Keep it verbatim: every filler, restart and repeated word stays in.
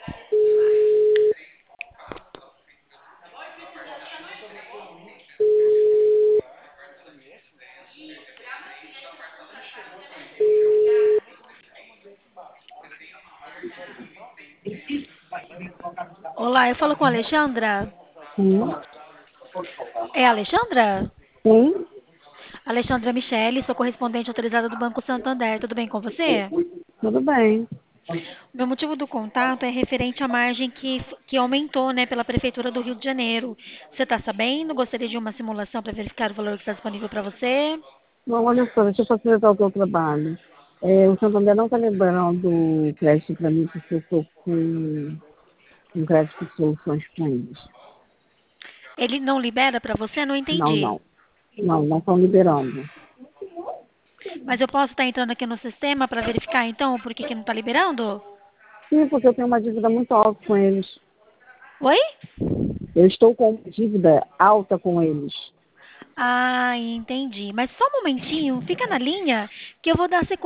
Olá, eu falo com a Alexandra. Sim, É a Alexandra? sim, Alexandra Michele, sou correspondente autorizada do Banco Santander. Tudo bem com você? tudo bem. Meu motivo do contato é referente à margem que, que aumentou, né, pela Prefeitura do Rio de Janeiro. Você está sabendo? Gostaria de uma simulação para verificar o valor que está disponível para você? Bom, olha só, deixa eu facilitar o teu trabalho. É, o Santander não está lembrando o crédito para mim porque eu estou com um crédito de soluções com eles. Ele não libera para você? Não Não, entendi. não. Não, não estão liberando. Mas eu posso estar entrando aqui no sistema para verificar, então, por que que não está liberando? Sim, porque eu tenho uma dívida muito alta com eles. Oi? Eu estou com uma dívida alta com eles. Ah, entendi. Mas só um momentinho, fica na linha que eu vou dar sequência.